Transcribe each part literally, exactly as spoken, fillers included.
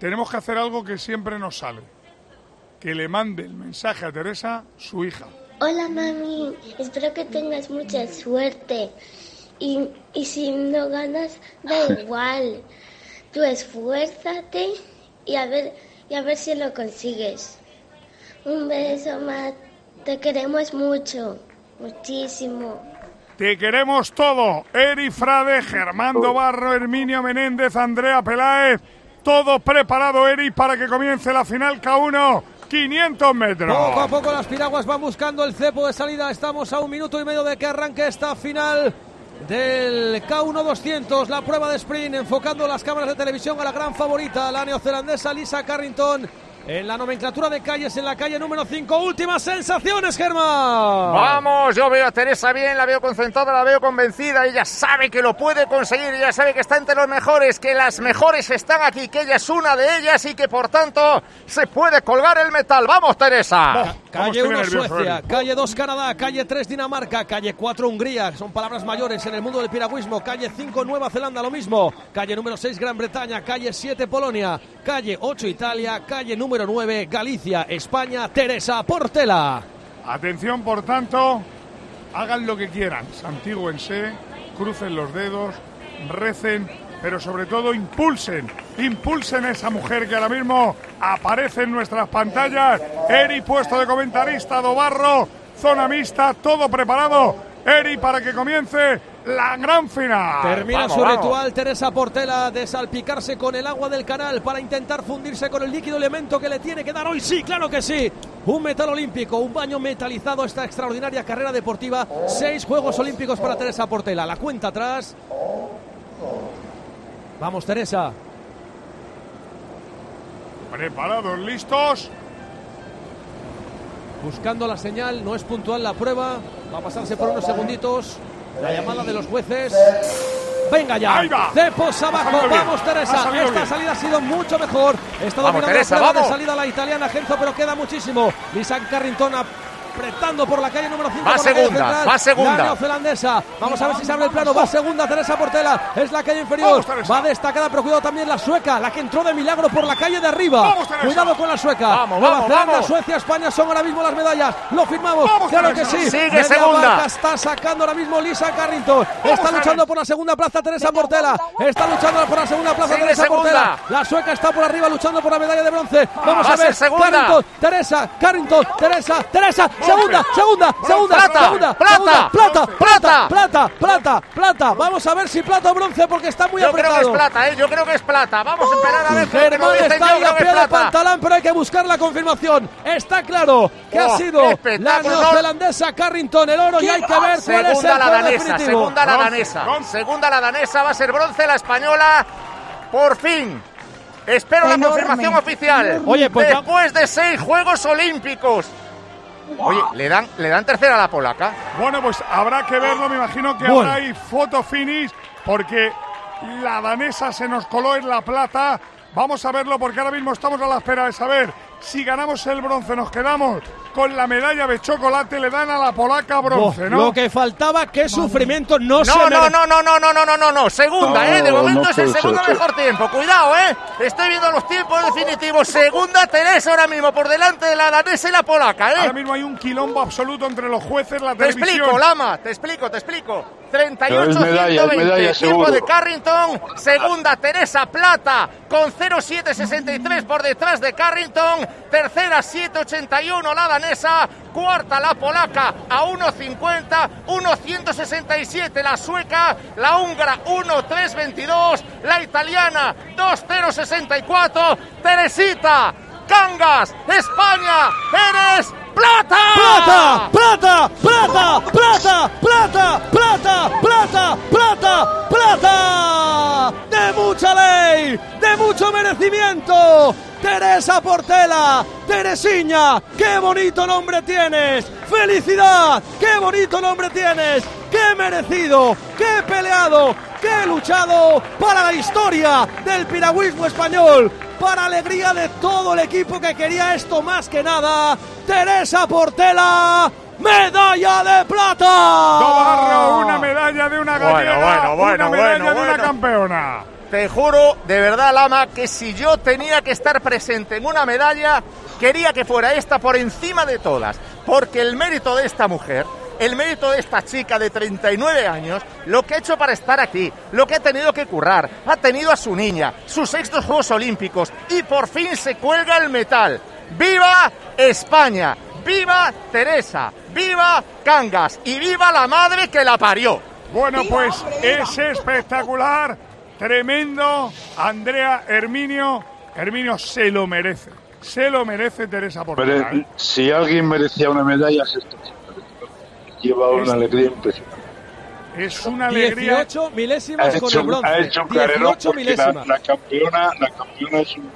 tenemos que hacer algo que siempre nos sale. Que le mande el mensaje a Teresa, su hija. Hola mami, espero que tengas mucha suerte. Y, y si no ganas, da igual. Tú esfuérzate y a ver, y a ver si lo consigues. Un beso, Matt. Te queremos mucho, muchísimo. Te queremos todo. Eri Frade, Germán Barro, Herminio Menéndez, Andrea Peláez. Todo preparado, Eri, para que comience la final K uno. quinientos metros. Poco a poco las piraguas van buscando el cepo de salida. Estamos a un minuto y medio de que arranque esta final del K uno doscientos, la prueba de sprint, enfocando las cámaras de televisión a la gran favorita, la neozelandesa Lisa Carrington, en la nomenclatura de calles, en la calle número cinco. Últimas sensaciones, Germán. Vamos, yo veo a Teresa bien, la veo concentrada, la veo convencida. Ella sabe que lo puede conseguir, ella sabe que está entre los mejores, que las mejores están aquí, que ella es una de ellas y que por tanto se puede colgar el metal. ¡Vamos, Teresa! Calle uno Suecia, calle dos Canadá, calle tres Dinamarca, calle cuatro Hungría, son palabras mayores en el mundo del piragüismo, calle cinco Nueva Zelanda, lo mismo, calle número seis Gran Bretaña, calle siete Polonia, calle ocho Italia, calle número nueve Galicia, España, Teresa Portela. Atención, por tanto, hagan lo que quieran, santigüense, crucen los dedos, recen, pero sobre todo impulsen, impulsen a esa mujer que ahora mismo aparece en nuestras pantallas. Eri, puesto de comentarista, Dobarro, zona mixta, todo preparado. Eri, para que comience la gran final. Termina vamos, su vamos. ritual Teresa Portela de salpicarse con el agua del canal para intentar fundirse con el líquido elemento que le tiene que dar hoy. Sí, claro que sí. Un metal olímpico, un baño metalizado, esta extraordinaria carrera deportiva. Seis Juegos Olímpicos para Teresa Portela. La cuenta atrás. Vamos, Teresa. Preparados, listos. Buscando la señal, no es puntual la prueba. Va a pasarse por unos segunditos. La llamada de los jueces. Venga ya. Cepos abajo. Vamos, Teresa. Esta bien. salida ha sido mucho mejor. Está dominando Teresa, la prueba vamos. de salida la italiana Genzo, pero queda muchísimo. Lisa Carrington apretando por la calle número cinco. Va segunda, va segunda. La neozelandesa. Vamos a ver si se abre el plano. Va segunda Teresa Portela. Es la calle inferior. Vamos, va destacada, pero cuidado también la sueca, la que entró de milagro por la calle de arriba. Vamos, cuidado con la sueca. Vamos, Nueva vamos, Zelanda, vamos. Suecia, España son ahora mismo las medallas. Lo firmamos. Vamos, claro Teresa. que sí. Sigue Media segunda. barca está sacando ahora mismo Lisa Carrington. Vamos, Está luchando por la segunda plaza Teresa Portela. Está luchando por la segunda plaza Sigue Teresa segunda. Portela. La sueca está por arriba luchando por la medalla de bronce. Vamos Va a a ser ver. segunda. Carrington, Teresa, Carrington, Teresa, Teresa. Segunda, segunda, segunda, Plata, segunda, plata, segunda, plata, plata. plata, plata, plata. Vamos a ver si plata o bronce porque está muy Yo apretado. creo que es plata, ¿eh? Yo creo que es plata. Vamos a esperar a ver qué Germán nos dicen. está Yo ahí a creo que pie es de plata. pantalán, pero hay que buscar la confirmación. Está claro que Oh, ha sido la espectáculo. neozelandesa Carrington el oro y hay que ver cuál es el Segunda la juego danesa, definitivo. segunda la Bronce, danesa. bronce. Segunda la danesa, va a ser bronce la española. Por fin. Espero la Enorme. confirmación oficial. Oye, pues va- después de seis Juegos Olímpicos. Oye, ¿le dan, le dan tercera a la polaca? Bueno, pues habrá que verlo, me imagino que Bueno. habrá ahí foto finish, porque la danesa se nos coló en la plata. Vamos a verlo porque ahora mismo estamos a la espera de saber si ganamos el bronce, nos quedamos con la medalla de chocolate, le dan a la polaca bronce, Oh, ¿no? Lo que faltaba, qué sufrimiento, no, se No, no, mere- no, no, no, no, no, no, no, no. Segunda, No, ¿eh? De momento no es el puede segundo ser. mejor tiempo. Cuidado, ¿eh? Estoy viendo los tiempos definitivos. Segunda Teresa ahora mismo por delante de la danesa y la polaca, ¿eh? Ahora mismo hay un quilombo absoluto entre los jueces, la Te televisión. explico, Lama, te explico, te explico. treinta y Pero ocho es medalla, es ciento veinte, medalla tiempo seguro. de Carrington. Segunda Teresa Plata con cero siete sesenta y tres por detrás de Carrington. Tercera siete ochenta y uno la danesa. Cuarta la polaca a uno cincuenta, uno ciento sesenta y siete la sueca. La húngara uno tres veintidós. La italiana dos cero sesenta y cuatro. Teresita Cangas, España, eres plata. ¡Plata! ¡Plata! ¡Plata! ¡Plata! ¡Plata! ¡Plata! ¡Plata! ¡Plata! ¡Plata! ¡De mucha ley! ¡De mucho merecimiento! Teresa Portela, Teresiña, qué bonito nombre tienes, felicidad, qué bonito nombre tienes, qué merecido, qué peleado, qué luchado para la historia del piragüismo español, para alegría de todo el equipo que quería esto más que nada. Teresa Portela, medalla de plata. Dobarro, una medalla de una gallega, Bueno, bueno, bueno, una medalla bueno, de una bueno. campeona. Te juro, de verdad, Lama, que si yo tenía que estar presente en una medalla, quería que fuera esta por encima de todas, porque el mérito de esta mujer, el mérito de esta chica de treinta y nueve años, lo que ha hecho para estar aquí, lo que ha tenido que currar, ha tenido a su niña, sus sextos Juegos Olímpicos, y por fin se cuelga el metal. ¡Viva España! ¡Viva Teresa! ¡Viva Cangas! ¡Y viva la madre que la parió! Bueno, pues es espectacular, tremendo. Andrea, Herminio, Herminio se lo merece. Se lo merece Teresa Portela. Pero si alguien merecía una medalla es esta chica. Lleva una es, alegría impresionante. Es una alegría. dieciocho milésimas hecho, con el bronce. Ha hecho un carrerón porque la, la campeona, la campeona es un...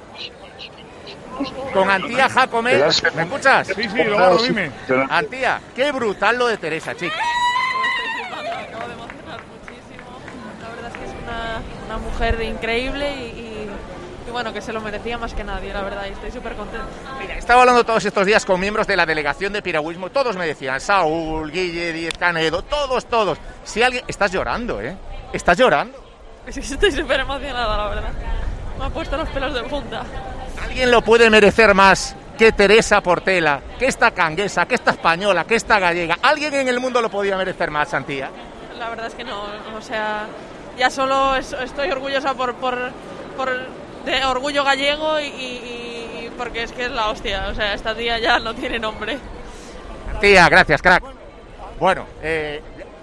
Con Antía Jacome, ¿me escuchas? Sí, sí, lo hago, dime. Antía, qué brutal lo de Teresa, chica. Acabo de emocionar muchísimo. La verdad es que es una, una mujer increíble y, y, y bueno, que se lo merecía más que nadie, la verdad, y estoy súper contenta. Mira, estaba hablando todos estos días con miembros de la delegación de piragüismo, todos me decían, Saúl, Guille, Díez Canedo, todos, todos. Si alguien... Estás llorando, ¿eh? ¿Estás llorando? Sí, estoy súper emocionada, la verdad. Me ha puesto los pelos de punta. ¿Alguien lo puede merecer más que Teresa Portela, que esta canguesa, que esta española, que esta gallega? ¿Alguien en el mundo lo podía merecer más, Antía? La verdad es que no, o sea, ya solo es, estoy orgullosa por, por, por de orgullo gallego y, y, y porque es que es la hostia, o sea, esta tía ya no tiene nombre. Tía, gracias, crack. Bueno, eh,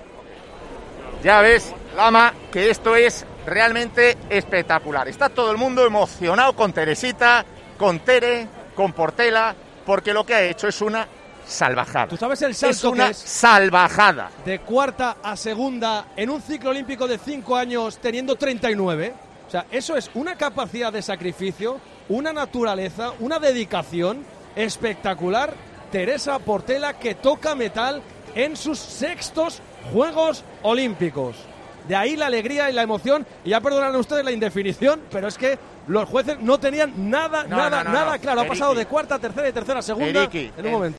ya ves, Lama, que esto es realmente espectacular. Está todo el mundo emocionado con Teresita, con Tere, con Portela, porque lo que ha hecho es una salvajada. ¿Tú sabes el salto es una que es salvajada? De cuarta a segunda en un ciclo olímpico de cinco años teniendo treinta y nueve. O sea, eso es una capacidad de sacrificio, una naturaleza, una dedicación espectacular. Teresa Portela, que toca metal en sus sextos Juegos Olímpicos. De ahí la alegría y la emoción, y ya perdonarán ustedes la indefinición, pero es que los jueces no tenían nada, no, nada, no, no, nada no. claro. Eriki. Ha pasado de cuarta a tercera y tercera a segunda Eriki, en un momento.